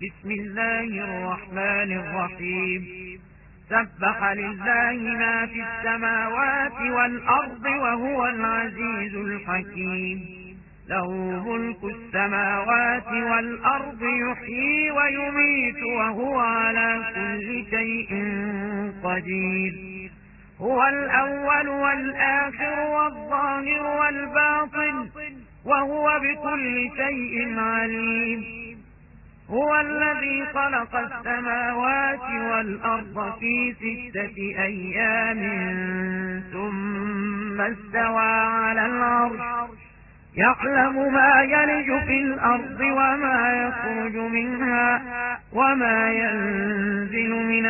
بسم الله الرحمن الرحيم سبح لله ما في السماوات والأرض وهو العزيز الحكيم له ملك السماوات والأرض يحيي ويميت وهو على كل شيء قدير هو الأول والآخر والظاهر والباطن وهو بكل شيء عليم هو الذي خلق السماوات والأرض في 6 أيام ثم استوى على العرش يعلم ما يلج في الأرض وما يخرج منها وما ينزل من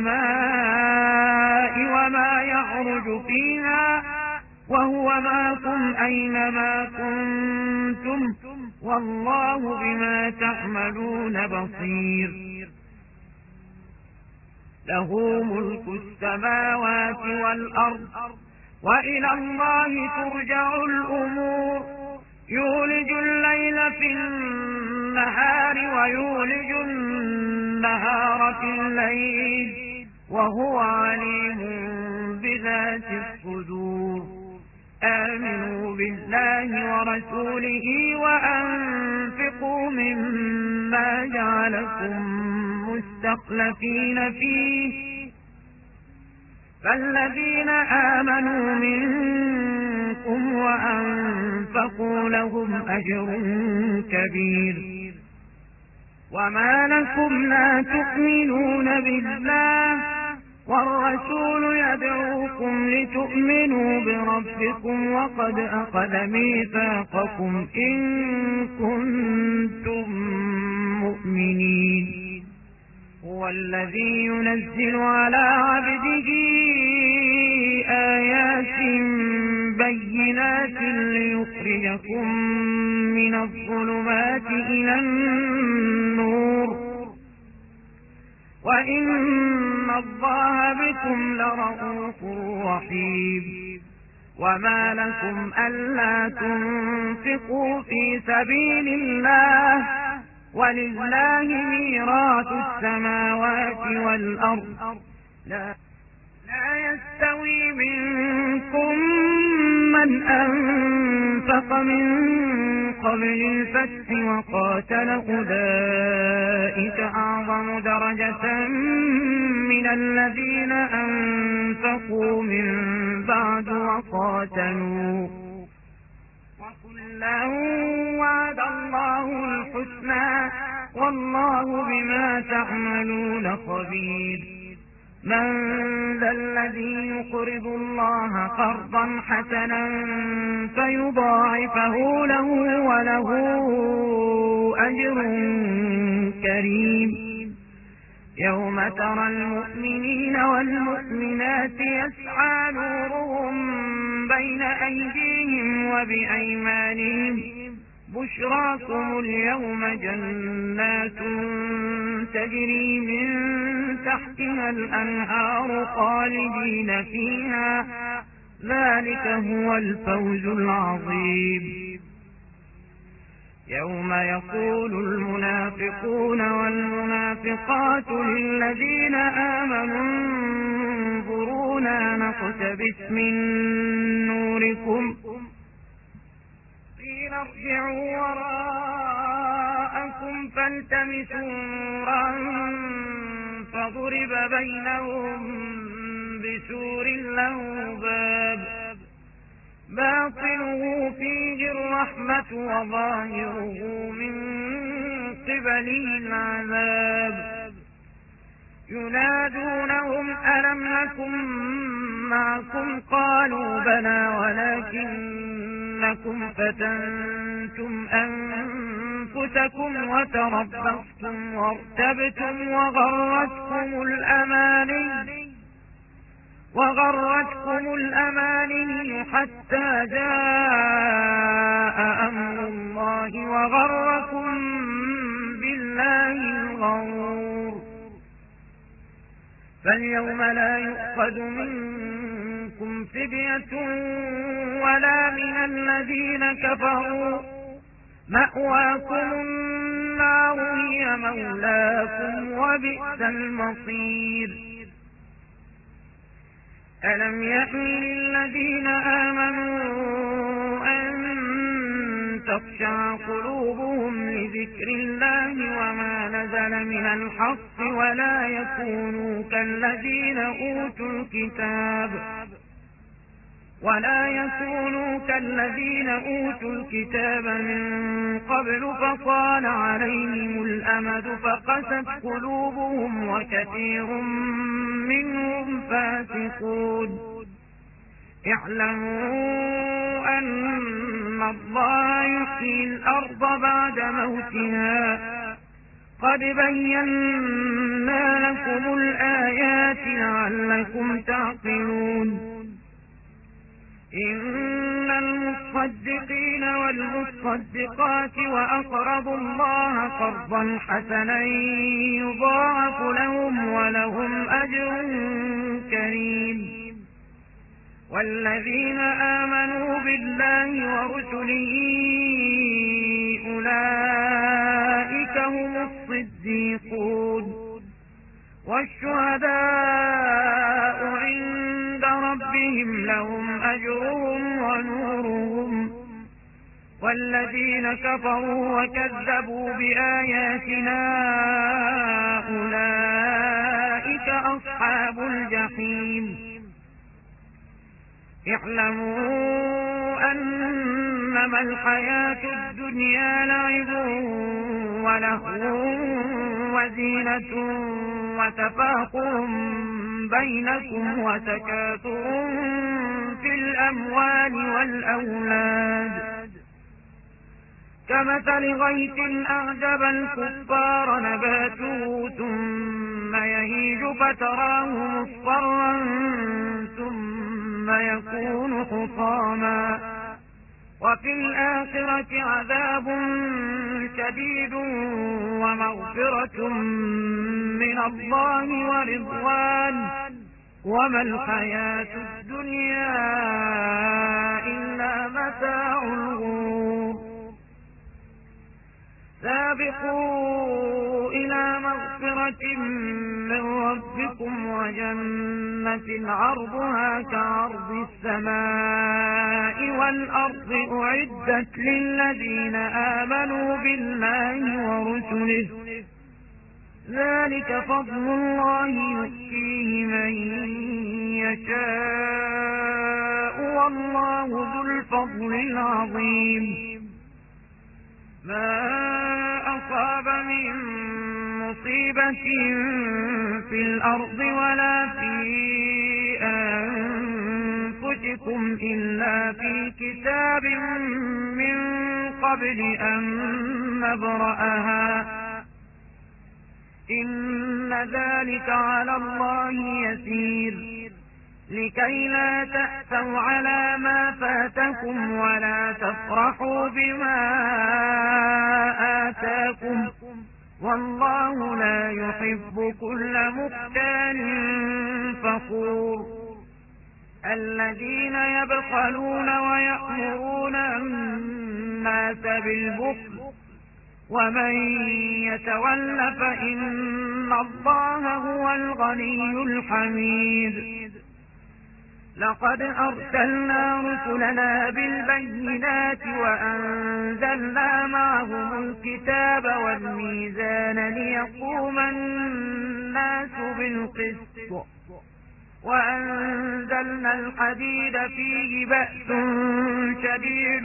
السماء وما يعرج فيها وهو معكم أينما كنتم والله بما تعملون بصير له ملك السماوات والأرض وإلى الله ترجع الأمور يولج الليل في النهار ويولج النهار في الليل وهو عليم بذات الصدور آمنوا بالله ورسوله وأنفقوا مما جعلكم مستخلفين فيه فالذين آمنوا منكم وأنفقوا لهم أجر كبير وما لكم لا تؤمنون بالله والرسول يدعوكم لتؤمنوا بربكم وقد أخذ ميثاقكم إن كنتم مؤمنين هو الذي ينزل على عبده آيات بينات ليخرجكم من الظلمات إلى النور وإن الله بكم لرءوف رحيم وما لكم ألا تنفقوا في سبيل الله ولله ميراث السماوات والأرض لا يستوي منكم من أنفق من قبل الفتح وقاتل أولئك أعظم درجة من الذين أنفقوا من بعد وقاتلوا وكلا وعد الله الحسنى والله بما تعملون خبير من ذا الذي يقرض الله قرضا حسنا فيضاعفه له وله أجر كريم يوم ترى المؤمنين والمؤمنات يسعى نورهم بين أيديهم وبأيمانهم بشراكم اليوم جنات تجري من تحتها الأنهار خالدين فيها ذلك هو الفوز العظيم يوم يقول المنافقون والمنافقات للذين آمنوا انظرونا نقتبس من نوركم قيل ارجعوا وراءكم فالتمسوا نورا فضرب بينهم بسور له باب باطنه فيه الرحمة وظاهره من قبله العذاب ينادونهم ألم نكن معكم قالوا بلى ولكنكم فتنتم أنفسكم وتربصتم وارتبتم وغرتكم الأماني حتى جاء أمر الله وغركم بالله الغرور فاليوم لا يؤخذ منكم فدية ولا من الذين كفروا مأواكم النار هي مولاكم وبئس المصير. ألم يأن للذين آمنوا أن تخشع قلوبهم لذكر الله وما نزل من الحق ولا يكونوا كالذين أوتوا الكتاب من قبل فطال عليهم الأمد فقست قلوبهم وكثير منهم فاسقون. اعلموا أن الله يحيي الأرض بعد موتها قد بينا لكم الآيات لعلكم تعقلون. إن المصدقين والمصدقات وأقرضوا الله قرضا حسنا يضاعف لهم ولهم أجر كريم. والذين آمنوا بالله ورسله أولئك هم الصديقون والشهداء عند ربهم لهم أجرهم ونورهم. والذين كفروا وكذبوا بآياتنا أولئك أصحاب الجحيم. اعلموا أنما الحياة الدنيا لعب ولهو وزينة وتفاخر بينكم وتكاثر في الأموال والأولاد كمثل غيث أعجب الكفار نباته ثم يهيج فتراه مصفرا ثم يكون حطاما وفي الآخرة عذاب شديد ومغفرة من الله ورضوان وما الحياة الدنيا إلا متاع الغرور. سابقوا إلى مغفرة من ربكم وجنة عرضها كعرض السماء والأرض أعدت للذين آمنوا بالله ورسله ذلك فضل الله يؤتيه من يشاء والله ذو الفضل العظيم. ما أصاب من مصيبة في الأرض ولا في أنفسكم إلا في كتاب من قبل أن نبرأها إن ذلك على الله يسير. لكي لا تأسوا على ما فاتكم ولا تفرحوا بما آتاكم والله لا يحب كل مختال فخور. الذين يبخلون ويأمرون الناس بالبخل ومن يتول فإن الله هو الغني الحميد. لقد أرسلنا رسلنا بالبينات وأنزلنا معهم الكتاب والميزان ليقوم الناس بالقسط وأنزلنا الحديد فيه بأس شديد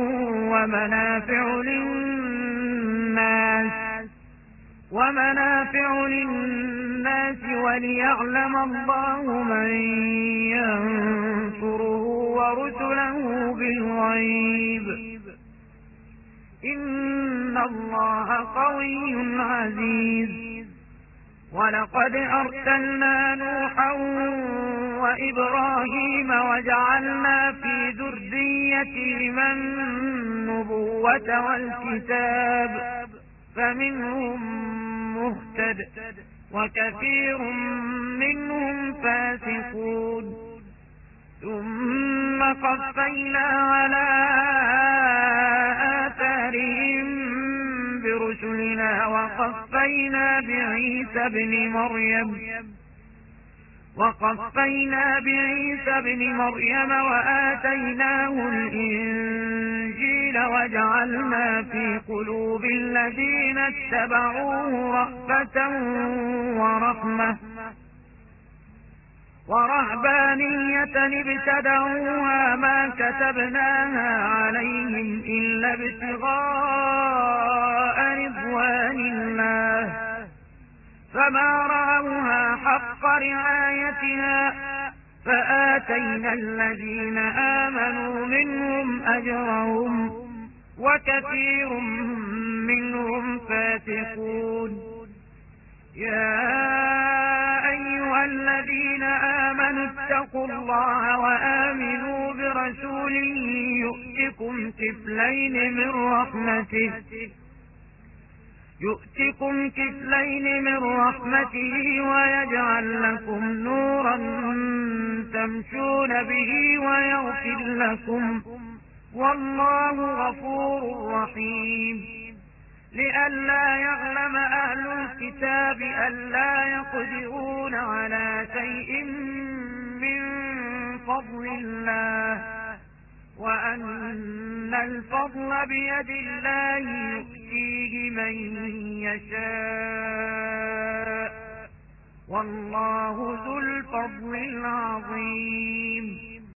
ومنافع للناس وليعلم الله من ينصره ورسله بالغيب إن الله قوي عزيز. ولقد أرسلنا نوحا وإبراهيم وجعلنا في ذريتهما النبوة والكتاب فمنهم مهتد وكثير منهم فاسقون. ثم قفينا على آثارهم برسلنا وقفينا بعيسى ابن مريم وآتيناه الإنجيل وجعلنا في قلوب الذين اتبعوه رأفة ورهبانية ابتدعوها ما كتبناها عليهم إلا ابتغاء رضوان الله فما رعوها حق رعايتها فآتينا الذين آمنوا منهم أجرهم وكثير منهم فاسقون. يا أيها الذين آمنوا اتقوا الله وآمنوا برسوله يؤتكم كفلين من رحمته ويجعل لكم نورا تمشون به ويغفر لكم والله غفور رحيم. لئلا يعلم أهل الكتاب ألا يقدرون على شيء من فضل الله وأن الفضل بيد الله يؤتيه من يشاء والله ذو الفضل العظيم.